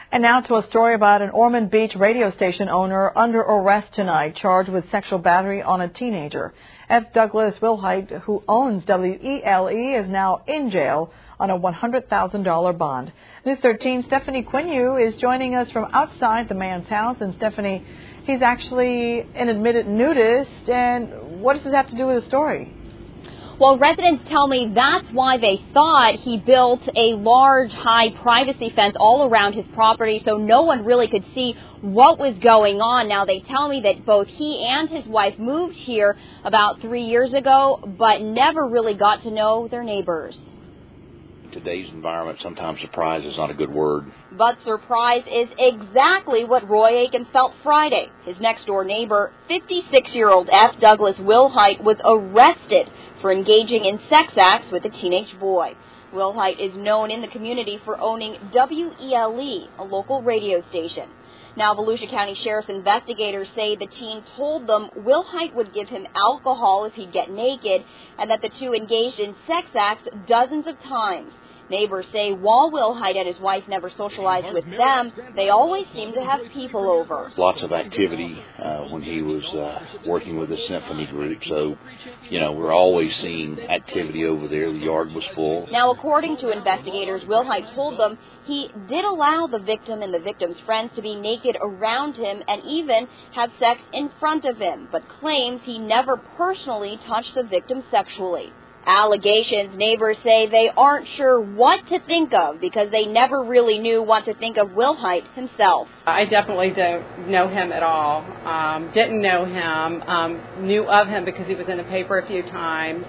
And now to a story about an Ormond Beach radio station owner under arrest tonight, charged with sexual battery on a teenager. F. Douglas Wilhite, who owns WELE, is now in jail on a $100,000 bond. News 13's Stephanie Quinu is joining us from outside the man's house. And Stephanie, he's actually an admitted nudist. And what does this have to do with the story? Well, residents tell me that's why they thought he built a large, high privacy fence all around his property so no one really could see what was going on. Now, they tell me that both he and his wife moved here about 3 years ago, but never really got to know their neighbors. In today's environment, sometimes surprise is not a good word. But surprise is exactly what Roy Akins felt Friday. His next-door neighbor, 56-year-old F. Douglas Wilhite, was arrested for engaging in sex acts with a teenage boy. Wilhite is known in the community for owning WELE, a local radio station. Now, Volusia County Sheriff's investigators say the teen told them Wilhite would give him alcohol if he'd get naked, and that the two engaged in sex acts dozens of times. Neighbors say while Wilhite and his wife never socialized with them, they always seemed to have people over. Lots of activity when he was working with the symphony group. So, we're always seeing activity over there. The yard was full. Now, according to investigators, Wilhite told them he did allow the victim and the victim's friends to be naked around him and even have sex in front of him, but claims he never personally touched the victim sexually. Allegations, neighbors say they aren't sure what to think of because they never really knew what to think of Wilhite himself. I definitely don't know him at all. Didn't know him. Knew of him because he was in the paper a few times.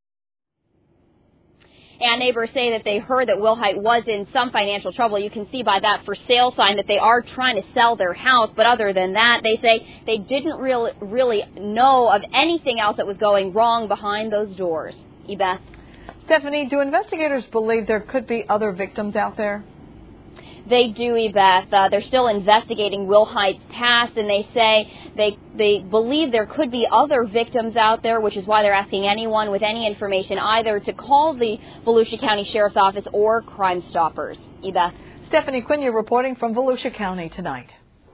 And neighbors say that they heard that Wilhite was in some financial trouble. You can see by that for sale sign that they are trying to sell their house. But other than that, they say they didn't really know of anything else that was going wrong behind those doors. Ebeth. Stephanie, do investigators believe there could be other victims out there? They do, Ebeth. They're still investigating Wilhite's past, and they say they believe there could be other victims out there, which is why they're asking anyone with any information either to call the Volusia County Sheriff's Office or Crime Stoppers. Ebeth. Stephanie Quinu reporting from Volusia County tonight.